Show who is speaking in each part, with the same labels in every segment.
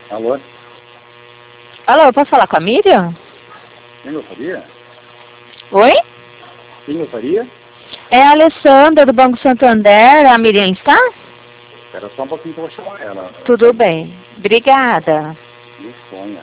Speaker 1: Alô?
Speaker 2: Alô, eu posso falar com a Miriam?
Speaker 1: Quem gostaria?
Speaker 2: Oi?
Speaker 1: Quem gostaria?
Speaker 2: É a Alessandra do Banco Santander. A Miriam está?
Speaker 1: Espera só um pouquinho que eu vou chamar ela.
Speaker 2: Tudo bem. Obrigada.
Speaker 1: Que sonha.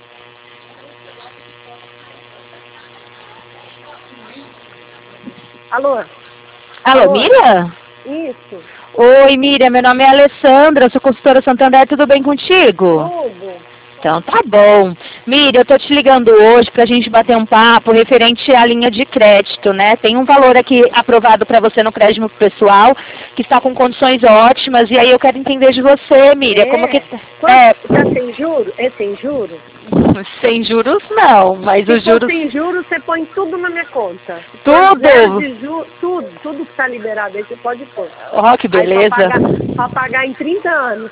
Speaker 3: Alô?
Speaker 2: Alô,
Speaker 3: Alô?
Speaker 2: Miriam?
Speaker 3: Isso.
Speaker 2: Oi, Miriam, meu nome é Alessandra, sou consultora Santander, tudo bem contigo?
Speaker 3: Tudo.
Speaker 2: Então tá bom. Miriam, eu tô te ligando hoje pra gente bater um papo referente à linha de crédito, né? Tem um valor aqui aprovado para você no crédito pessoal, que está com condições ótimas, e aí eu quero entender de você, Miriam, como que...
Speaker 3: Tá sem juros? É sem juros?
Speaker 2: Sem juros não, mas
Speaker 3: Se
Speaker 2: os
Speaker 3: for
Speaker 2: juros...
Speaker 3: sem juros, você põe tudo na minha conta.
Speaker 2: Tudo?
Speaker 3: Zero de juros, tudo que está liberado aí, você pode pôr.
Speaker 2: Ó, que beleza.
Speaker 3: Para pagar em 30 anos.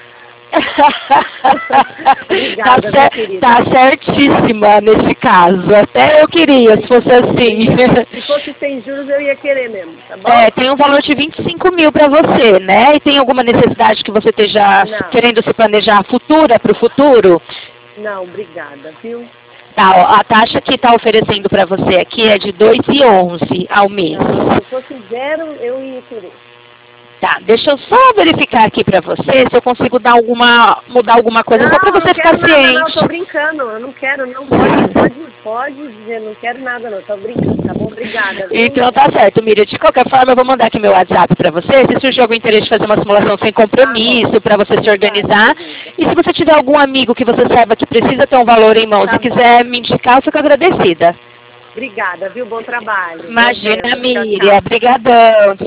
Speaker 3: Obrigada,
Speaker 2: tá,
Speaker 3: querida.
Speaker 2: tá certíssima nesse caso. Até eu queria, se fosse assim.
Speaker 3: Se fosse sem juros, eu ia querer mesmo, tá bom?
Speaker 2: É, tem um valor de 25 mil para você, né? E tem alguma necessidade que você esteja querendo se planejar futura para o futuro?
Speaker 3: Não, obrigada, viu?
Speaker 2: Tá, ó, a taxa que está oferecendo para você aqui é de 2,11 ao mês.
Speaker 3: Não, se fosse zero, eu ia querer.
Speaker 2: Tá, deixa eu só verificar aqui pra você se eu consigo mudar alguma coisa, só pra você ficar ciente.
Speaker 3: Não, tô brincando, eu não quero, não, pode dizer, não quero nada não, tô brincando, tá bom? Obrigada. Viu?
Speaker 2: Então tá certo, Miriam, de qualquer forma eu vou mandar aqui meu WhatsApp pra você, se surgir algum interesse de fazer uma simulação sem compromisso, pra você se organizar, e se você tiver algum amigo que você saiba que precisa ter um valor em mãos e quiser me indicar, eu fico agradecida.
Speaker 3: Obrigada, viu? Bom trabalho.
Speaker 2: Imagina, Miriam, brigadão.